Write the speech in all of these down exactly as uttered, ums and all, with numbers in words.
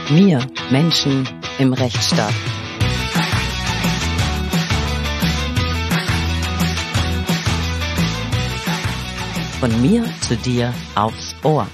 Wir Menschen im Rechtsstaat. Von mir zu dir aufs Ohr.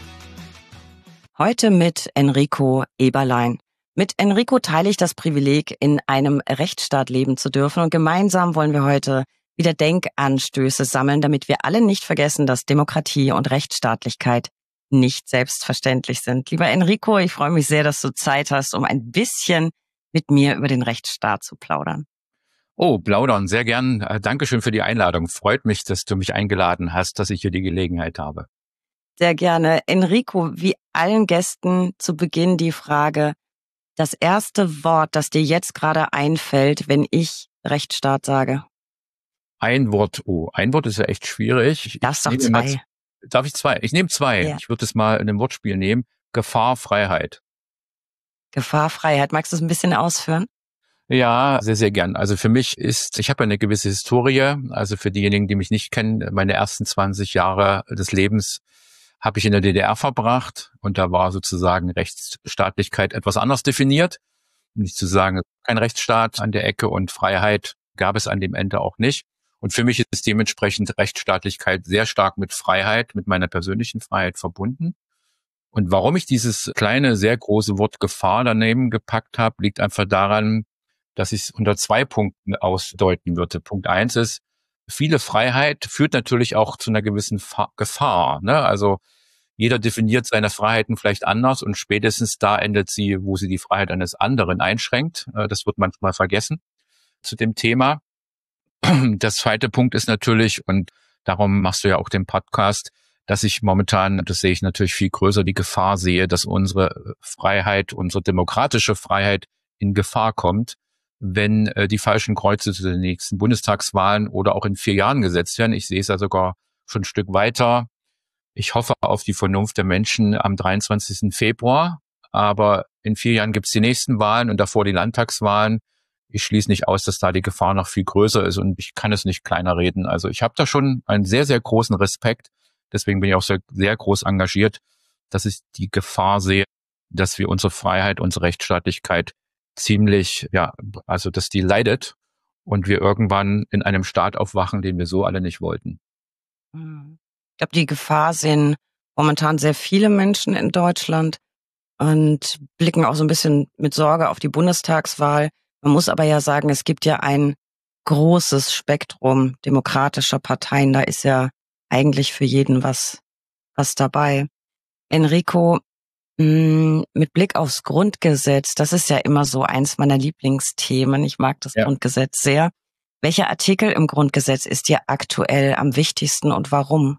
Heute mit Enrico Eberlein. Mit Enrico teile ich das Privileg, in einem Rechtsstaat leben zu dürfen, und gemeinsam wollen wir heute wieder Denkanstöße sammeln, damit wir alle nicht vergessen, dass Demokratie und Rechtsstaatlichkeit nicht selbstverständlich sind. Lieber Enrico, ich freue mich sehr, dass du Zeit hast, um ein bisschen mit mir über den Rechtsstaat zu plaudern. Oh, plaudern, sehr gern. Äh, Dankeschön für die Einladung. Freut mich, dass du mich eingeladen hast, dass ich hier die Gelegenheit habe. Sehr gerne. Enrico, wie allen Gästen zu Beginn die Frage, das erste Wort, das dir jetzt gerade einfällt, wenn ich Rechtsstaat sage. Ein Wort, oh, ein Wort ist ja echt schwierig. Ich Darfst doch nehme mal zwei. z- Darf ich zwei? Ich nehme zwei. Ja. Ich würde es mal in einem Wortspiel nehmen. Gefahr, Freiheit. Gefahr, Freiheit. Magst du es ein bisschen ausführen? Ja, sehr, sehr gern. Also für mich ist, ich habe ja eine gewisse Historie. Also für diejenigen, die mich nicht kennen, meine ersten zwanzig Jahre des Lebens habe ich in der D D R verbracht. Und da war sozusagen Rechtsstaatlichkeit etwas anders definiert. Um nicht zu sagen, kein Rechtsstaat an der Ecke, und Freiheit gab es an dem Ende auch nicht. Und für mich ist dementsprechend Rechtsstaatlichkeit sehr stark mit Freiheit, mit meiner persönlichen Freiheit verbunden. Und warum ich dieses kleine, sehr große Wort Gefahr daneben gepackt habe, liegt einfach daran, dass ich es unter zwei Punkten ausdeuten würde. Punkt eins ist, viele Freiheit führt natürlich auch zu einer gewissen Fa- Gefahr. Ne? Also jeder definiert seine Freiheiten vielleicht anders, und spätestens da endet sie, wo sie die Freiheit eines anderen einschränkt. Äh, Das wird manchmal vergessen zu dem Thema. Das zweite Punkt ist natürlich, und darum machst du ja auch den Podcast, dass ich momentan, das sehe ich natürlich viel größer, die Gefahr sehe, dass unsere Freiheit, unsere demokratische Freiheit in Gefahr kommt, wenn äh, die falschen Kreuze zu den nächsten Bundestagswahlen oder auch in vier Jahren gesetzt werden. Ich sehe es ja sogar schon ein Stück weiter. Ich hoffe auf die Vernunft der Menschen am dreiundzwanzigsten Februar, aber in vier Jahren gibt es die nächsten Wahlen und davor die Landtagswahlen. Ich schließe nicht aus, dass da die Gefahr noch viel größer ist, und ich kann es nicht kleiner reden. Also ich habe da schon einen sehr, sehr großen Respekt. Deswegen bin ich auch sehr, sehr groß engagiert, dass ich die Gefahr sehe, dass wir unsere Freiheit, unsere Rechtsstaatlichkeit ziemlich, ja, also dass die leidet und wir irgendwann in einem Staat aufwachen, den wir so alle nicht wollten. Hm. Ich glaube, die Gefahr sehen momentan sehr viele Menschen in Deutschland und blicken auch so ein bisschen mit Sorge auf die Bundestagswahl. Man muss aber ja sagen, es gibt ja ein großes Spektrum demokratischer Parteien. Da ist ja eigentlich für jeden was, was dabei. Enrico, mh, mit Blick aufs Grundgesetz, das ist ja immer so eins meiner Lieblingsthemen. Ich mag das Ja. Grundgesetz sehr. Welcher Artikel im Grundgesetz ist dir aktuell am wichtigsten und warum?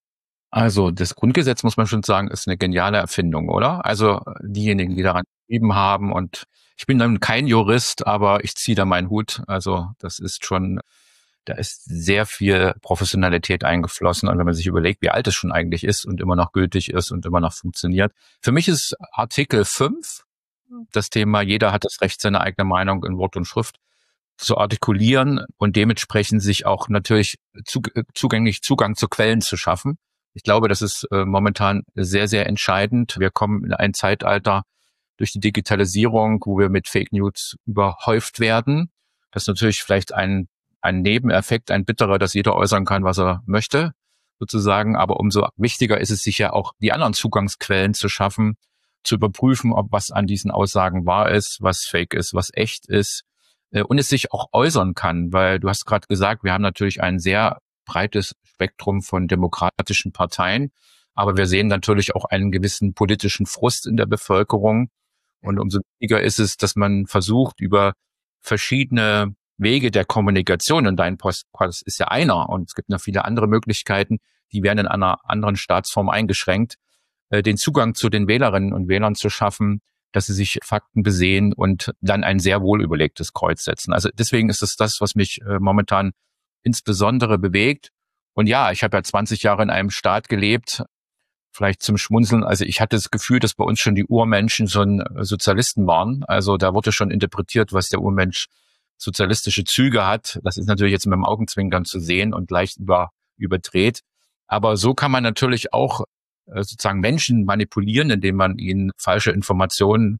Also das Grundgesetz, muss man schon sagen, ist eine geniale Erfindung, oder? Also diejenigen, die daran geschrieben haben, und ich bin dann kein Jurist, aber ich ziehe da meinen Hut. Also das ist schon, da ist sehr viel Professionalität eingeflossen. Und wenn man sich überlegt, wie alt es schon eigentlich ist und immer noch gültig ist und immer noch funktioniert. Für mich ist Artikel fünf das Thema, jeder hat das Recht, seine eigene Meinung in Wort und Schrift zu artikulieren und dementsprechend sich auch natürlich zug- zugänglich Zugang zu Quellen zu schaffen. Ich glaube, das ist äh, momentan sehr, sehr entscheidend. Wir kommen in ein Zeitalter durch die Digitalisierung, wo wir mit Fake News überhäuft werden. Das ist natürlich vielleicht ein, ein Nebeneffekt, ein bitterer, dass jeder äußern kann, was er möchte, sozusagen. Aber umso wichtiger ist es, sich ja auch die anderen Zugangsquellen zu schaffen, zu überprüfen, ob was an diesen Aussagen wahr ist, was fake ist, was echt ist, äh, und es sich auch äußern kann. Weil du hast gerade gesagt, wir haben natürlich ein sehr breites Spektrum von demokratischen Parteien, aber wir sehen natürlich auch einen gewissen politischen Frust in der Bevölkerung. Und umso wichtiger ist es, dass man versucht, über verschiedene Wege der Kommunikation, und dein Podcast ist ja einer, und es gibt noch viele andere Möglichkeiten, die werden in einer anderen Staatsform eingeschränkt, äh, den Zugang zu den Wählerinnen und Wählern zu schaffen, dass sie sich Fakten besehen und dann ein sehr wohl überlegtes Kreuz setzen. Also deswegen ist es das, was mich äh, momentan insbesondere bewegt. Und ja, ich habe ja zwanzig Jahre in einem Staat gelebt, vielleicht zum Schmunzeln. Also ich hatte das Gefühl, dass bei uns schon die Urmenschen schon Sozialisten waren. Also da wurde schon interpretiert, was der Urmensch sozialistische Züge hat. Das ist natürlich jetzt mit dem Augenzwinkern zu sehen und leicht über, überdreht. Aber so kann man natürlich auch äh, sozusagen Menschen manipulieren, indem man ihnen falsche Informationen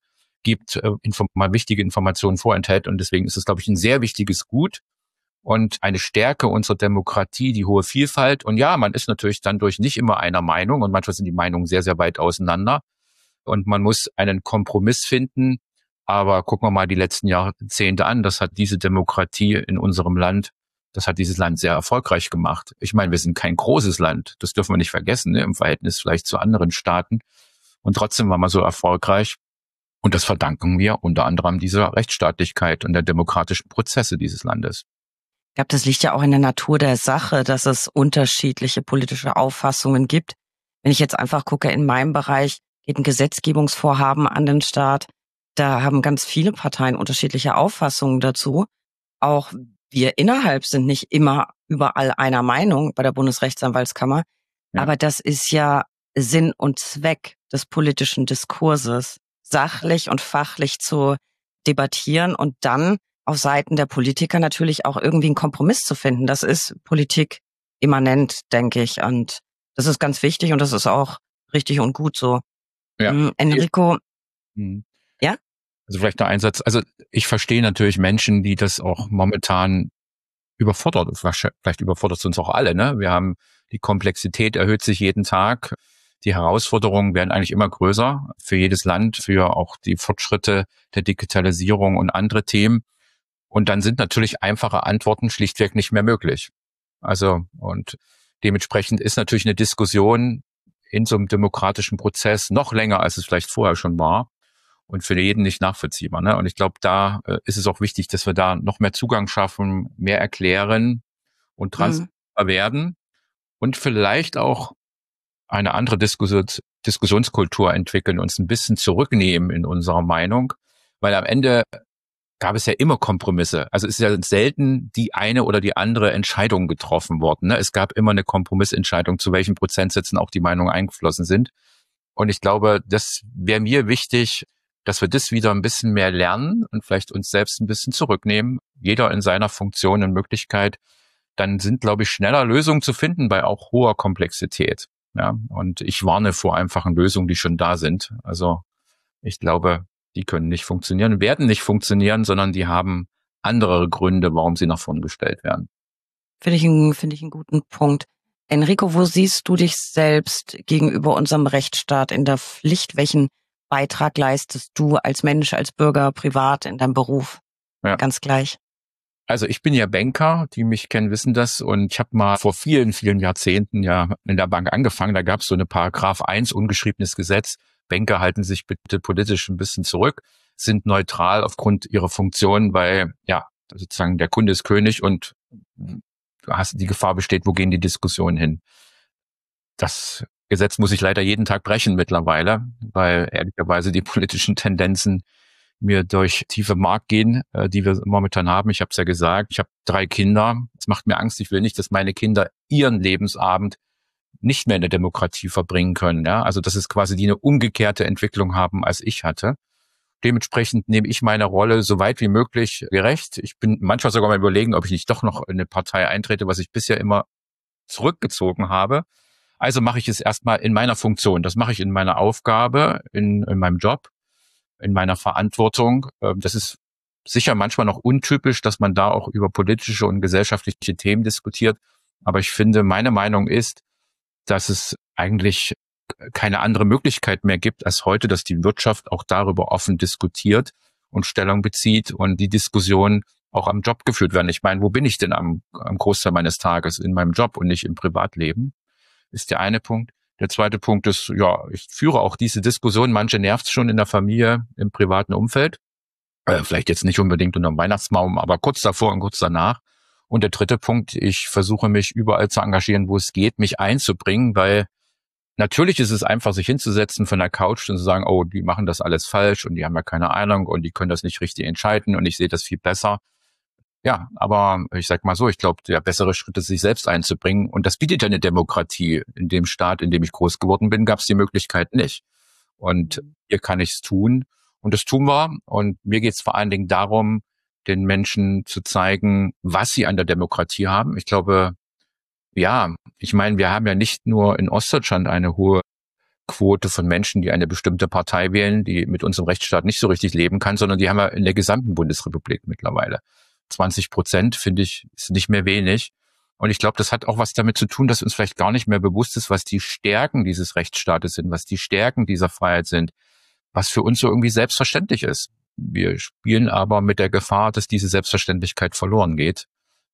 gibt, äh, inform mal wichtige Informationen vorenthält. Und deswegen ist es, glaube ich, ein sehr wichtiges Gut und eine Stärke unserer Demokratie, die hohe Vielfalt. Und ja, man ist natürlich dann durch nicht immer einer Meinung und manchmal sind die Meinungen sehr, sehr weit auseinander. Und man muss einen Kompromiss finden. Aber gucken wir mal die letzten Jahrzehnte an. Das hat diese Demokratie in unserem Land, das hat dieses Land sehr erfolgreich gemacht. Ich meine, wir sind kein großes Land. Das dürfen wir nicht vergessen, ne, im Verhältnis vielleicht zu anderen Staaten. Und trotzdem waren wir so erfolgreich. Und das verdanken wir unter anderem dieser Rechtsstaatlichkeit und der demokratischen Prozesse dieses Landes. Ich glaube, das liegt ja auch in der Natur der Sache, dass es unterschiedliche politische Auffassungen gibt. Wenn ich jetzt einfach gucke, in meinem Bereich geht ein Gesetzgebungsvorhaben an den Start. Da haben ganz viele Parteien unterschiedliche Auffassungen dazu. Auch wir innerhalb sind nicht immer überall einer Meinung bei der Bundesrechtsanwaltskammer. Ja. Aber das ist ja Sinn und Zweck des politischen Diskurses, sachlich und fachlich zu debattieren und dann auf Seiten der Politiker natürlich auch irgendwie einen Kompromiss zu finden. Das ist Politik immanent, denke ich. Und das ist ganz wichtig und das ist auch richtig und gut so. Ja. Ähm, Enrico, hm. ja? Also vielleicht der Einsatz. Also ich verstehe natürlich Menschen, die das auch momentan überfordert. Vielleicht überfordert es uns auch alle, ne? Wir haben, die Komplexität erhöht sich jeden Tag. Die Herausforderungen werden eigentlich immer größer für jedes Land, für auch die Fortschritte der Digitalisierung und andere Themen. Und dann sind natürlich einfache Antworten schlichtweg nicht mehr möglich. Also, und dementsprechend ist natürlich eine Diskussion in so einem demokratischen Prozess noch länger, als es vielleicht vorher schon war und für jeden nicht nachvollziehbar, ne? Und ich glaube, da äh, ist es auch wichtig, dass wir da noch mehr Zugang schaffen, mehr erklären und transparenter mhm. werden und vielleicht auch eine andere Diskussions- Diskussionskultur entwickeln, uns ein bisschen zurücknehmen in unserer Meinung, weil am Ende gab es ja immer Kompromisse. Also es ist ja selten die eine oder die andere Entscheidung getroffen worden, ne? Es gab immer eine Kompromissentscheidung, zu welchen Prozentsätzen auch die Meinungen eingeflossen sind. Und ich glaube, das wäre mir wichtig, dass wir das wieder ein bisschen mehr lernen und vielleicht uns selbst ein bisschen zurücknehmen. Jeder in seiner Funktion und Möglichkeit. Dann sind, glaube ich, schneller Lösungen zu finden bei auch hoher Komplexität. Ja, und ich warne vor einfachen Lösungen, die schon da sind. Also ich glaube, die können nicht funktionieren, werden nicht funktionieren, sondern die haben andere Gründe, warum sie nach vorn gestellt werden. Finde ich, einen, finde ich einen guten Punkt. Enrico, wo siehst du dich selbst gegenüber unserem Rechtsstaat in der Pflicht? Welchen Beitrag leistest du als Mensch, als Bürger, privat in deinem Beruf? Ja. Ganz gleich. Also ich bin ja Banker, die mich kennen, wissen das. Und ich habe mal vor vielen, vielen Jahrzehnten ja in der Bank angefangen. Da gab es so eine Paragraph eins ungeschriebenes Gesetz. Banker halten sich bitte politisch ein bisschen zurück, sind neutral aufgrund ihrer Funktion, weil ja sozusagen der Kunde ist König und du hast, die Gefahr besteht, wo gehen die Diskussionen hin? Das Gesetz muss ich leider jeden Tag brechen mittlerweile, weil ehrlicherweise die politischen Tendenzen mir durch tiefe Mark gehen, äh, die wir momentan haben. Ich habe es ja gesagt, ich habe drei Kinder. Es macht mir Angst. Ich will nicht, dass meine Kinder ihren Lebensabend nicht mehr in der Demokratie verbringen können. Ja? Also das ist quasi die eine umgekehrte Entwicklung haben, als ich hatte. Dementsprechend nehme ich meine Rolle so weit wie möglich gerecht. Ich bin manchmal sogar mal überlegen, ob ich nicht doch noch in eine Partei eintrete, was ich bisher immer zurückgezogen habe. Also mache ich es erstmal in meiner Funktion. Das mache ich in meiner Aufgabe, in, in meinem Job, in meiner Verantwortung. Das ist sicher manchmal noch untypisch, dass man da auch über politische und gesellschaftliche Themen diskutiert. Aber ich finde, meine Meinung ist, dass es eigentlich keine andere Möglichkeit mehr gibt als heute, dass die Wirtschaft auch darüber offen diskutiert und Stellung bezieht und die Diskussion auch am Job geführt werden. Ich meine, wo bin ich denn am, am Großteil meines Tages? In meinem Job und nicht im Privatleben, ist der eine Punkt. Der zweite Punkt ist, ja, ich führe auch diese Diskussion. Manche nervt es schon in der Familie, im privaten Umfeld. Äh, vielleicht jetzt nicht unbedingt unter dem Weihnachtsbaum, aber kurz davor und kurz danach. Und der dritte Punkt, ich versuche mich überall zu engagieren, wo es geht, mich einzubringen, weil natürlich ist es einfach, sich hinzusetzen von der Couch und zu sagen, oh, die machen das alles falsch und die haben ja keine Ahnung und die können das nicht richtig entscheiden und ich sehe das viel besser. Ja, aber ich sag mal so, ich glaube, der bessere Schritt ist, sich selbst einzubringen. Und das bietet ja eine Demokratie. In dem Staat, in dem ich groß geworden bin, gab es die Möglichkeit nicht. Und hier kann ich es tun. Und das tun wir. Und mir geht es vor allen Dingen darum, den Menschen zu zeigen, was sie an der Demokratie haben. Ich glaube, ja, ich meine, wir haben ja nicht nur in Ostdeutschland eine hohe Quote von Menschen, die eine bestimmte Partei wählen, die mit unserem Rechtsstaat nicht so richtig leben kann, sondern die haben wir in der gesamten Bundesrepublik mittlerweile. zwanzig Prozent, finde ich, ist nicht mehr wenig. Und ich glaube, das hat auch was damit zu tun, dass uns vielleicht gar nicht mehr bewusst ist, was die Stärken dieses Rechtsstaates sind, was die Stärken dieser Freiheit sind, was für uns so irgendwie selbstverständlich ist. Wir spielen aber mit der Gefahr, dass diese Selbstverständlichkeit verloren geht.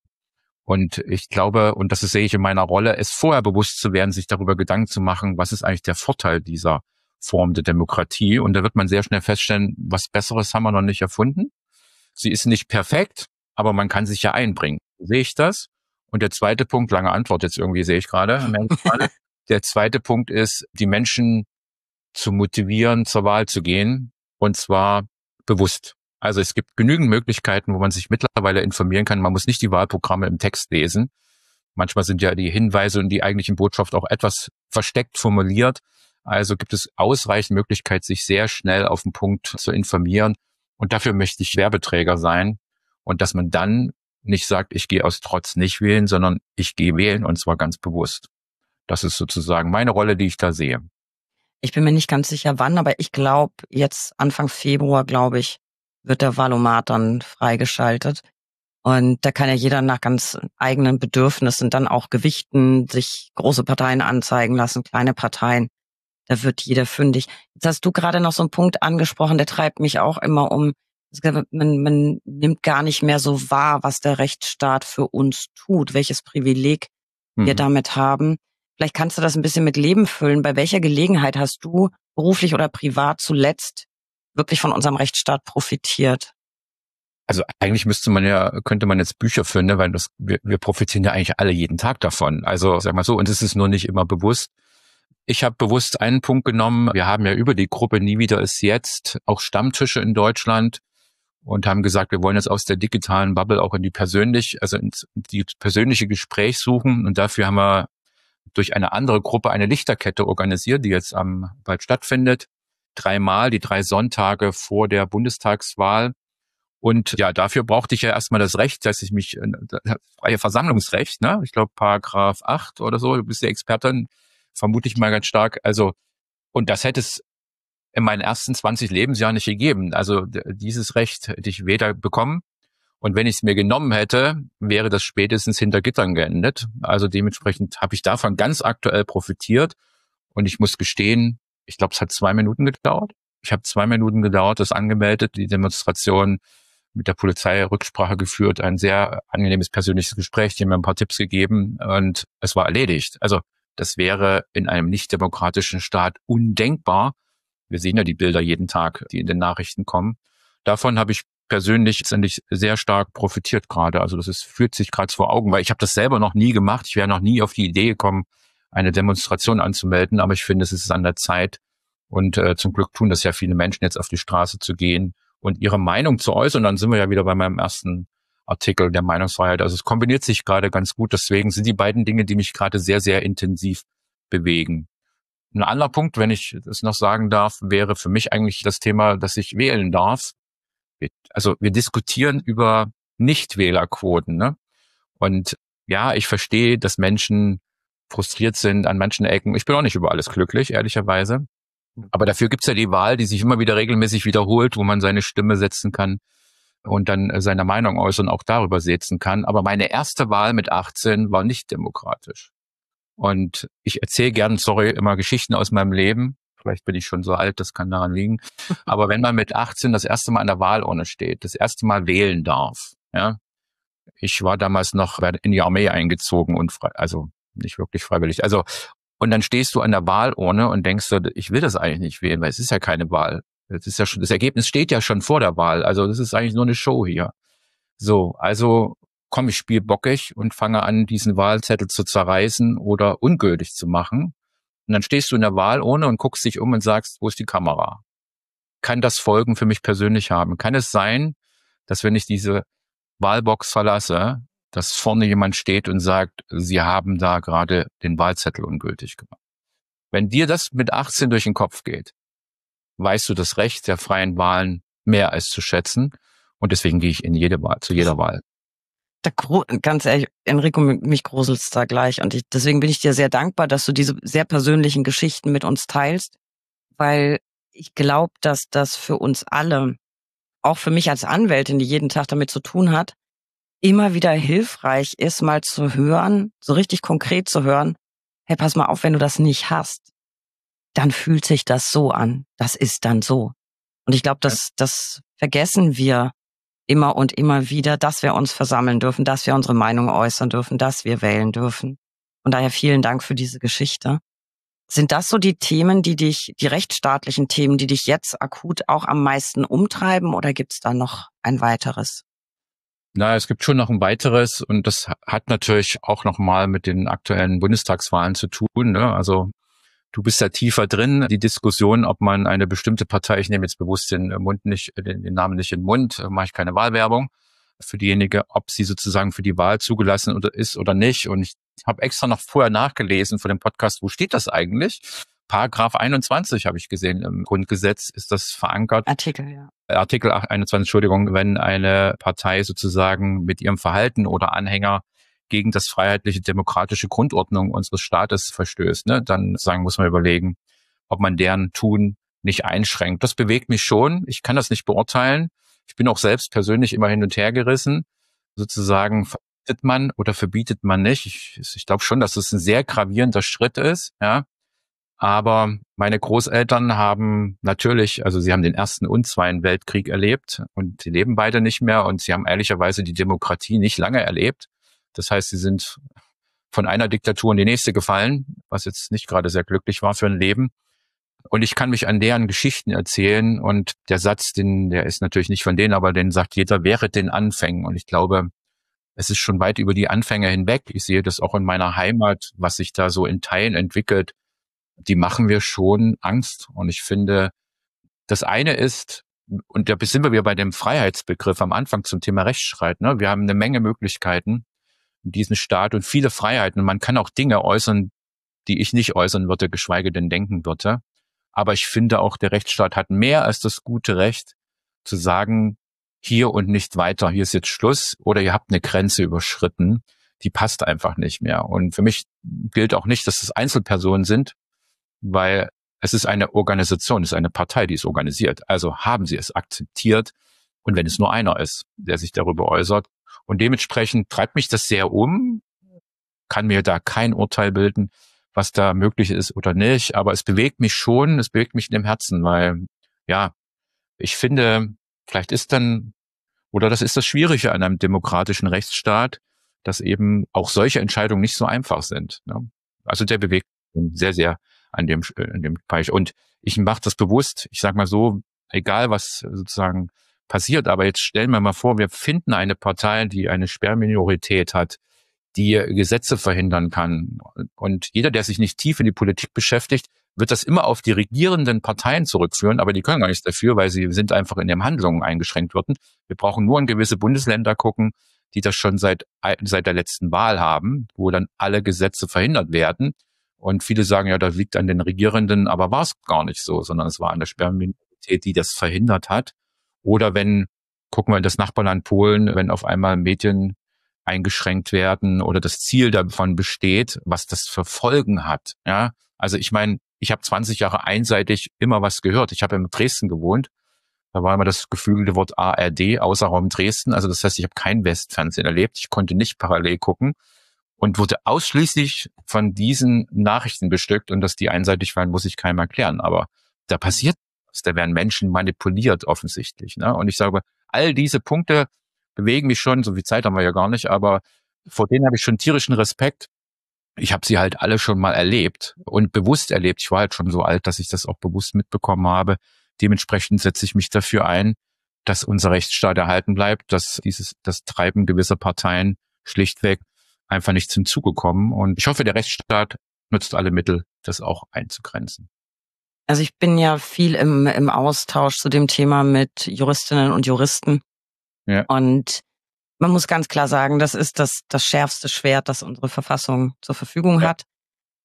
Und ich glaube, und das sehe ich in meiner Rolle, es vorher bewusst zu werden, sich darüber Gedanken zu machen, was ist eigentlich der Vorteil dieser Form der Demokratie. Und da wird man sehr schnell feststellen, was Besseres haben wir noch nicht erfunden. Sie ist nicht perfekt, aber man kann sich ja einbringen. Sehe ich das? Und der zweite Punkt, lange Antwort jetzt irgendwie, sehe ich gerade. Der zweite Punkt ist, die Menschen zu motivieren, zur Wahl zu gehen, und zwar bewusst. Also es gibt genügend Möglichkeiten, wo man sich mittlerweile informieren kann. Man muss nicht die Wahlprogramme im Text lesen. Manchmal sind ja die Hinweise und die eigentlichen Botschaft auch etwas versteckt formuliert. Also gibt es ausreichend Möglichkeit, sich sehr schnell auf den Punkt zu informieren. Und dafür möchte ich Werbeträger sein. Und dass man dann nicht sagt, ich gehe aus Trotz nicht wählen, sondern ich gehe wählen, und zwar ganz bewusst. Das ist sozusagen meine Rolle, die ich da sehe. Ich bin mir nicht ganz sicher, wann, aber ich glaube, jetzt Anfang Februar, glaube ich, wird der Wahlomat dann freigeschaltet. Und da kann ja jeder nach ganz eigenen Bedürfnissen dann auch gewichten, sich große Parteien anzeigen lassen, kleine Parteien. Da wird jeder fündig. Jetzt hast du gerade noch so einen Punkt angesprochen, der treibt mich auch immer um. Man, man nimmt gar nicht mehr so wahr, was der Rechtsstaat für uns tut, welches Privileg mhm. wir damit haben. Vielleicht kannst du das ein bisschen mit Leben füllen. Bei welcher Gelegenheit hast du beruflich oder privat zuletzt wirklich von unserem Rechtsstaat profitiert? Also eigentlich müsste man ja, könnte man jetzt Bücher führen, ne? Weil das, wir, wir profitieren ja eigentlich alle jeden Tag davon. Also sag mal so, und es ist nur nicht immer bewusst. Ich habe bewusst einen Punkt genommen. Wir haben ja über die Gruppe Nie wieder ist jetzt auch Stammtische in Deutschland und haben gesagt, wir wollen jetzt aus der digitalen Bubble auch in die persönlich, also in die persönliche Gespräch suchen. Und dafür haben wir durch eine andere Gruppe eine Lichterkette organisiert, die jetzt am bald stattfindet. Dreimal, die drei Sonntage vor der Bundestagswahl. Und ja, dafür brauchte ich ja erstmal das Recht, dass ich mich, das freie Versammlungsrecht, ne? Ich glaube Paragraph acht oder so, du bist ja Expertin, vermute ich mal ganz stark. Also, und das hätte es in meinen ersten zwanzig Lebensjahren nicht gegeben. Also dieses Recht hätte ich weder bekommen, und wenn ich es mir genommen hätte, wäre das spätestens hinter Gittern geendet. Also dementsprechend habe ich davon ganz aktuell profitiert. Und ich muss gestehen, ich glaube, es hat zwei Minuten gedauert. Ich habe zwei Minuten gedauert, das angemeldet, die Demonstration, mit der Polizei Rücksprache geführt, ein sehr angenehmes persönliches Gespräch, die haben mir ein paar Tipps gegeben und es war erledigt. Also das wäre in einem nicht-demokratischen Staat undenkbar. Wir sehen ja die Bilder jeden Tag, die in den Nachrichten kommen. Davon habe ich persönlich letztendlich sehr stark profitiert gerade. Also das ist, fühlt sich gerade vor Augen, weil ich habe das selber noch nie gemacht. Ich wäre noch nie auf die Idee gekommen, eine Demonstration anzumelden, aber ich finde, es ist an der Zeit. Und äh, zum Glück tun das ja viele Menschen, jetzt auf die Straße zu gehen und ihre Meinung zu äußern. Und dann sind wir ja wieder bei meinem ersten Artikel der Meinungsfreiheit. Also es kombiniert sich gerade ganz gut. Deswegen sind die beiden Dinge, die mich gerade sehr, sehr intensiv bewegen. Ein anderer Punkt, wenn ich das noch sagen darf, wäre für mich eigentlich das Thema, dass ich wählen darf. Also wir diskutieren über Nichtwählerquoten, ne? Und ja, ich verstehe, dass Menschen frustriert sind an manchen Ecken. Ich bin auch nicht über alles glücklich, ehrlicherweise. Aber dafür gibt's ja die Wahl, die sich immer wieder regelmäßig wiederholt, wo man seine Stimme setzen kann und dann seine Meinung äußern, auch darüber setzen kann. Aber meine erste Wahl mit achtzehn war nicht demokratisch. Und ich erzähle gern, sorry, immer Geschichten aus meinem Leben. Vielleicht bin ich schon so alt, das kann daran liegen. Aber wenn man mit achtzehn das erste Mal an der Wahlurne steht, das erste Mal wählen darf, ja. Ich war damals noch in die Armee eingezogen und frei, also nicht wirklich freiwillig. Also, und dann stehst du an der Wahlurne und denkst du, ich will das eigentlich nicht wählen, weil es ist ja keine Wahl. Das ist ja schon, das Ergebnis steht ja schon vor der Wahl. Also, das ist eigentlich nur eine Show hier. So, also komm, ich spiele bockig und fange an, diesen Wahlzettel zu zerreißen oder ungültig zu machen. Und dann stehst du in der Wahlurne und guckst dich um und sagst, wo ist die Kamera? Kann das Folgen für mich persönlich haben? Kann es sein, dass wenn ich diese Wahlbox verlasse, dass vorne jemand steht und sagt, Sie haben da gerade den Wahlzettel ungültig gemacht? Wenn dir das mit achtzehn durch den Kopf geht, weißt du das Recht der freien Wahlen mehr als zu schätzen. Und deswegen gehe ich in jede Wahl, zu jeder Wahl. Da, ganz ehrlich, Enrico, mich gruselt's da gleich. Und ich, deswegen bin ich dir sehr dankbar, dass du diese sehr persönlichen Geschichten mit uns teilst, weil ich glaube, dass das für uns alle, auch für mich als Anwältin, die jeden Tag damit zu tun hat, immer wieder hilfreich ist, mal zu hören, so richtig konkret zu hören, hey, pass mal auf, wenn du das nicht hast, dann fühlt sich das so an. Das ist dann so. Und ich glaube, das, das vergessen wir immer und immer wieder, dass wir uns versammeln dürfen, dass wir unsere Meinung äußern dürfen, dass wir wählen dürfen. Und daher vielen Dank für diese Geschichte. Sind das so die Themen, die dich, die rechtsstaatlichen Themen, die dich jetzt akut auch am meisten umtreiben, oder gibt's da noch ein weiteres? Na, es gibt schon noch ein weiteres, und das hat natürlich auch nochmal mit den aktuellen Bundestagswahlen zu tun, ne? Also du bist da tiefer drin, die Diskussion, ob man eine bestimmte Partei, ich nehme jetzt bewusst den Mund nicht, den, den Namen nicht in den Mund, mache ich keine Wahlwerbung für diejenige, ob sie sozusagen für die Wahl zugelassen oder ist oder nicht. Und ich habe extra noch vorher nachgelesen vor dem Podcast, wo steht das eigentlich? Paragraph einundzwanzig habe ich gesehen im Grundgesetz, ist das verankert. Artikel, ja. Artikel einundzwanzig, Entschuldigung, wenn eine Partei sozusagen mit ihrem Verhalten oder Anhänger gegen das freiheitliche demokratische Grundordnung unseres Staates verstößt, ne, dann sagen muss man überlegen, ob man deren Tun nicht einschränkt. Das bewegt mich schon. Ich kann das nicht beurteilen. Ich bin auch selbst persönlich immer hin und her gerissen. Sozusagen verbietet man oder verbietet man nicht. Ich, ich glaube schon, dass es ein sehr gravierender Schritt ist, ja. Aber meine Großeltern haben natürlich, also sie haben den Ersten und Zweiten Weltkrieg erlebt und sie leben beide nicht mehr, und sie haben ehrlicherweise die Demokratie nicht lange erlebt. Das heißt, sie sind von einer Diktatur in die nächste gefallen, was jetzt nicht gerade sehr glücklich war für ein Leben. Und ich kann mich an deren Geschichten erzählen, und der Satz, den, der ist natürlich nicht von denen, aber den sagt jeder, während den Anfängen. Und ich glaube, es ist schon weit über die Anfänge hinweg. Ich sehe das auch in meiner Heimat, was sich da so in Teilen entwickelt. Die machen wir schon Angst. Und ich finde, das eine ist, und da sind wir wieder bei dem Freiheitsbegriff am Anfang zum Thema Rechtsstreit, ne? Wir haben eine Menge Möglichkeiten in diesem Staat und viele Freiheiten. Und man kann auch Dinge äußern, die ich nicht äußern würde, geschweige denn denken würde. Aber ich finde auch, der Rechtsstaat hat mehr als das gute Recht zu sagen, hier und nicht weiter, hier ist jetzt Schluss, oder ihr habt eine Grenze überschritten, die passt einfach nicht mehr. Und für mich gilt auch nicht, dass es Einzelpersonen sind, weil es ist eine Organisation, es ist eine Partei, die ist organisiert. Also haben sie es akzeptiert. Und wenn es nur einer ist, der sich darüber äußert. Und dementsprechend treibt mich das sehr um, kann mir da kein Urteil bilden, was da möglich ist oder nicht. Aber es bewegt mich schon, es bewegt mich in dem Herzen, weil, ja, ich finde, vielleicht ist dann, oder das ist das Schwierige an einem demokratischen Rechtsstaat, dass eben auch solche Entscheidungen nicht so einfach sind, ne? Also der bewegt mich sehr, sehr an dem, an dem Bereich. Und ich mache das bewusst, ich sage mal so, egal was sozusagen passiert, aber jetzt stellen wir mal vor, wir finden eine Partei, die eine Sperrminorität hat, die Gesetze verhindern kann. Und jeder, der sich nicht tief in die Politik beschäftigt, wird das immer auf die regierenden Parteien zurückführen, aber die können gar nichts dafür, weil sie sind einfach in ihren Handlungen eingeschränkt worden. Wir brauchen nur in gewisse Bundesländer gucken, die das schon seit, seit der letzten Wahl haben, wo dann alle Gesetze verhindert werden. Und viele sagen, ja, das liegt an den Regierenden, aber war es gar nicht so, sondern es war an der Sperrminorität, die das verhindert hat. Oder wenn, gucken wir in das Nachbarland Polen, wenn auf einmal Medien eingeschränkt werden oder das Ziel davon besteht, was das für Folgen hat. Ja, also ich meine, ich habe zwanzig Jahre einseitig immer was gehört. Ich habe in Dresden gewohnt. Da war immer das geflügelte Wort A R D, außer Raum Dresden. Also das heißt, ich habe kein Westfernsehen erlebt. Ich konnte nicht parallel gucken und wurde ausschließlich von diesen Nachrichten bestückt. Und dass die einseitig waren, muss ich keinem erklären. Aber da passiert was. Da werden Menschen manipuliert offensichtlich, ne? Und ich sage, all diese Punkte bewegen mich schon. So viel Zeit haben wir ja gar nicht. Aber vor denen habe ich schon tierischen Respekt. Ich habe sie halt alle schon mal erlebt und bewusst erlebt. Ich war halt schon so alt, dass ich das auch bewusst mitbekommen habe. Dementsprechend setze ich mich dafür ein, dass unser Rechtsstaat erhalten bleibt, dass dieses das Treiben gewisser Parteien schlichtweg einfach nicht zum Zuge kommen. Und ich hoffe, der Rechtsstaat nutzt alle Mittel, das auch einzugrenzen. Also ich bin ja viel im, im Austausch zu dem Thema mit Juristinnen und Juristen. Ja. Und man muss ganz klar sagen, das ist das, das schärfste Schwert, das unsere Verfassung zur Verfügung ja. hat.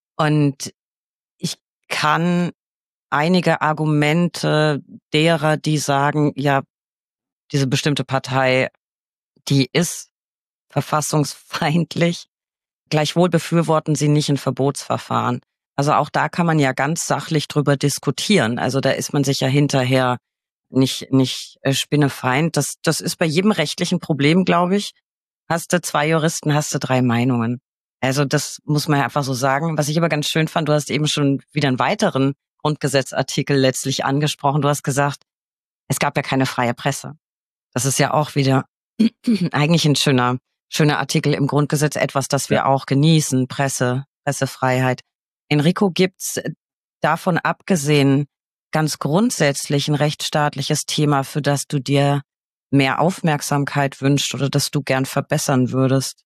Und ich kann einige Argumente derer, die sagen, ja, diese bestimmte Partei, die ist verfassungsfeindlich. Gleichwohl befürworten sie nicht ein Verbotsverfahren. Also auch da kann man ja ganz sachlich drüber diskutieren. Also da ist man sich ja hinterher nicht nicht äh, spinnefeind. Das das ist bei jedem rechtlichen Problem, glaube ich. Hast du zwei Juristen, hast du drei Meinungen. Also das muss man ja einfach so sagen. Was ich aber ganz schön fand, du hast eben schon wieder einen weiteren Grundgesetzartikel letztlich angesprochen. Du hast gesagt, es gab ja keine freie Presse. Das ist ja auch wieder eigentlich ein schöner schöner Artikel im Grundgesetz, etwas, das wir Ja. auch genießen, Presse, Pressefreiheit. Enrico, gibt's davon abgesehen ganz grundsätzlich ein rechtsstaatliches Thema, für das du dir mehr Aufmerksamkeit wünschst oder das du gern verbessern würdest?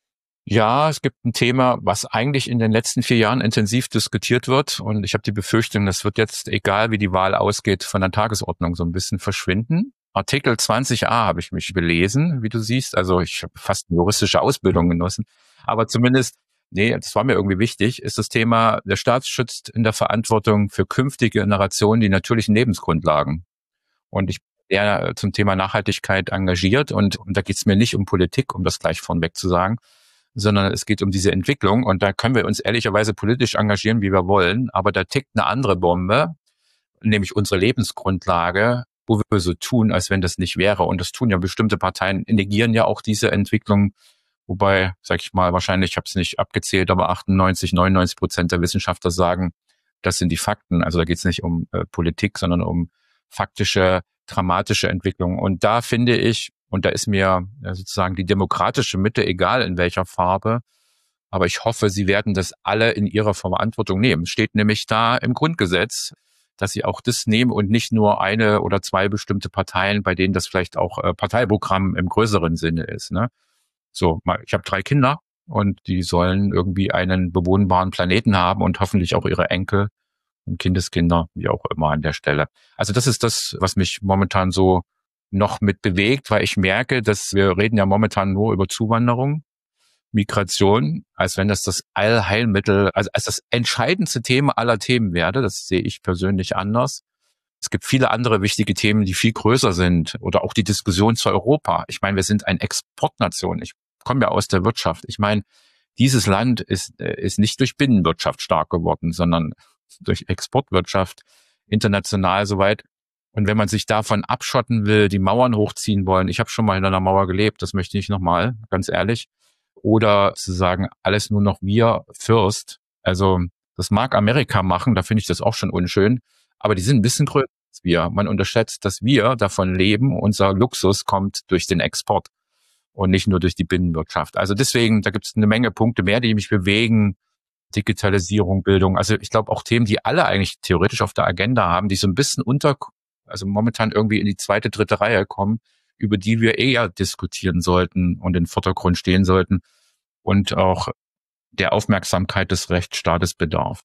Ja, es gibt ein Thema, was eigentlich in den letzten vier Jahren intensiv diskutiert wird. Und ich habe die Befürchtung, das wird jetzt, egal wie die Wahl ausgeht, von der Tagesordnung so ein bisschen verschwinden. Artikel zwanzig a habe ich mich belesen, wie du siehst. Also ich habe fast eine juristische Ausbildung genossen. Aber zumindest, nee, das war mir irgendwie wichtig, ist das Thema, der Staat schützt in der Verantwortung für künftige Generationen die natürlichen Lebensgrundlagen. Und ich bin sehr zum Thema Nachhaltigkeit engagiert. Und, und da geht es mir nicht um Politik, um das gleich vorneweg zu sagen, sondern es geht um diese Entwicklung. Und da können wir uns ehrlicherweise politisch engagieren, wie wir wollen. Aber da tickt eine andere Bombe, nämlich unsere Lebensgrundlage, wo wir so tun, als wenn das nicht wäre. Und das tun ja bestimmte Parteien, negieren ja auch diese Entwicklung. Wobei, sag ich mal, wahrscheinlich, ich habe es nicht abgezählt, aber achtundneunzig, neunundneunzig Prozent der Wissenschaftler sagen, das sind die Fakten. Also da geht es nicht um äh, Politik, sondern um faktische, dramatische Entwicklung. Und da finde ich, und da ist mir sozusagen die demokratische Mitte, egal in welcher Farbe, aber ich hoffe, sie werden das alle in ihrer Verantwortung nehmen. Es steht nämlich da im Grundgesetz, dass sie auch das nehmen und nicht nur eine oder zwei bestimmte Parteien, bei denen das vielleicht auch äh, Parteiprogramm im größeren Sinne ist. Ne? So, ich habe drei Kinder und die sollen irgendwie einen bewohnbaren Planeten haben und hoffentlich auch ihre Enkel und Kindeskinder, wie auch immer an der Stelle. Also das ist das, was mich momentan so noch mit bewegt, weil ich merke, dass wir reden ja momentan nur über Zuwanderung, Migration, als wenn das das Allheilmittel, also als das entscheidendste Thema aller Themen werde. Das sehe ich persönlich anders. Es gibt viele andere wichtige Themen, die viel größer sind, oder auch die Diskussion zu Europa. Ich meine, wir sind eine Exportnation. Ich komme ja aus der Wirtschaft. Ich meine, dieses Land ist, ist nicht durch Binnenwirtschaft stark geworden, sondern durch Exportwirtschaft international soweit. Und wenn man sich davon abschotten will, die Mauern hochziehen wollen, ich habe schon mal in einer Mauer gelebt, das möchte ich nochmal, ganz ehrlich, oder zu sagen, alles nur noch wir Fürst. Also das mag Amerika machen, da finde ich das auch schon unschön, aber die sind ein bisschen größer als wir. Man unterschätzt, dass wir davon leben, unser Luxus kommt durch den Export und nicht nur durch die Binnenwirtschaft. Also deswegen, da gibt es eine Menge Punkte mehr, die mich bewegen. Digitalisierung, Bildung. Also ich glaube auch Themen, die alle eigentlich theoretisch auf der Agenda haben, die so ein bisschen unter, also momentan irgendwie in die zweite, dritte Reihe kommen, über die wir eher diskutieren sollten und im Vordergrund stehen sollten und auch der Aufmerksamkeit des Rechtsstaates bedarf.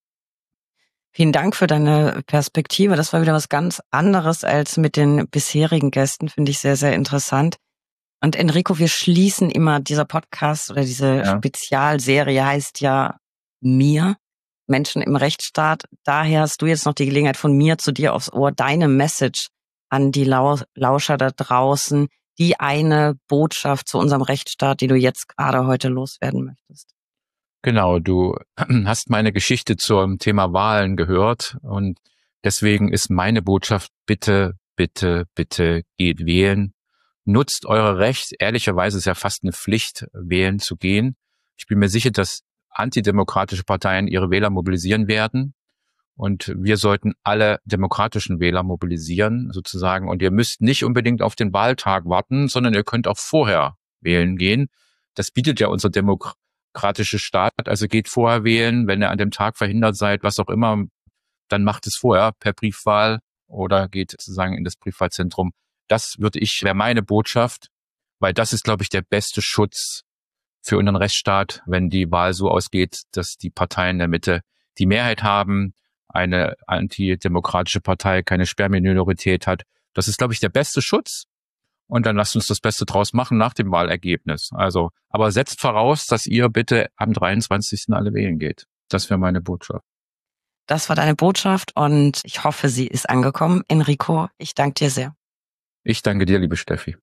Vielen Dank für deine Perspektive. Das war wieder was ganz anderes als mit den bisherigen Gästen. Finde ich sehr, sehr interessant. Und Enrico, wir schließen immer, dieser Podcast oder diese Ja. Spezialserie heißt ja Mir, Menschen im Rechtsstaat. Daher hast du jetzt noch die Gelegenheit, von mir zu dir aufs Ohr, deine Message an die Lau- Lauscher da draußen, die eine Botschaft zu unserem Rechtsstaat, die du jetzt gerade heute loswerden möchtest. Genau, du hast meine Geschichte zum Thema Wahlen gehört und deswegen ist meine Botschaft, bitte, bitte, bitte geht wählen. Nutzt eure Recht. Ehrlicherweise ist ja fast eine Pflicht, wählen zu gehen. Ich bin mir sicher, dass antidemokratische Parteien ihre Wähler mobilisieren werden. Und wir sollten alle demokratischen Wähler mobilisieren, sozusagen. Und ihr müsst nicht unbedingt auf den Wahltag warten, sondern ihr könnt auch vorher wählen gehen. Das bietet ja unser demokratischer Staat. Also geht vorher wählen. Wenn ihr an dem Tag verhindert seid, was auch immer, dann macht es vorher per Briefwahl oder geht sozusagen in das Briefwahlzentrum. Das würde ich, wäre meine Botschaft, weil das ist, glaube ich, der beste Schutz für unseren Rechtsstaat, wenn die Wahl so ausgeht, dass die Parteien der Mitte die Mehrheit haben, eine antidemokratische Partei keine Sperrminorität hat. Das ist, glaube ich, der beste Schutz. Und dann lasst uns das Beste draus machen nach dem Wahlergebnis. Also, aber setzt voraus, dass ihr bitte am dreiundzwanzigsten alle wählen geht. Das wäre meine Botschaft. Das war deine Botschaft und ich hoffe, sie ist angekommen. Enrico, ich danke dir sehr. Ich danke dir, liebe Steffi.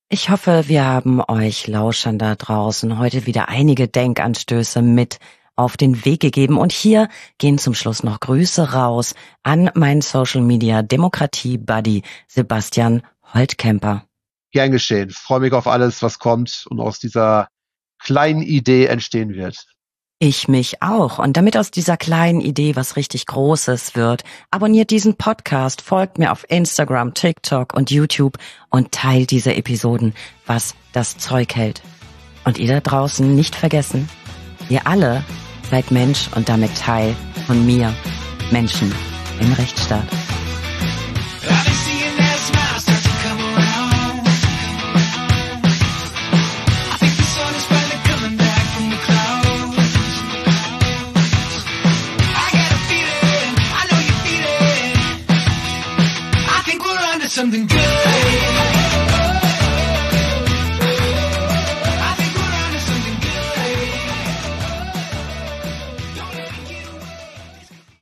Ich hoffe, wir haben euch Lauschern da draußen heute wieder einige Denkanstöße mit auf den Weg gegeben. Und hier gehen zum Schluss noch Grüße raus an meinen Social Media Demokratie Buddy Sebastian Holtkemper. Gern geschehen. Freue mich auf alles, was kommt und aus dieser kleinen Idee entstehen wird. Ich mich auch. Und damit aus dieser kleinen Idee was richtig Großes wird, abonniert diesen Podcast, folgt mir auf Instagram, TikTok und YouTube und teilt diese Episoden, was das Zeug hält. Und ihr da draußen nicht vergessen, ihr alle seid Mensch und damit Teil von mir, Menschen im Rechtsstaat. Something good.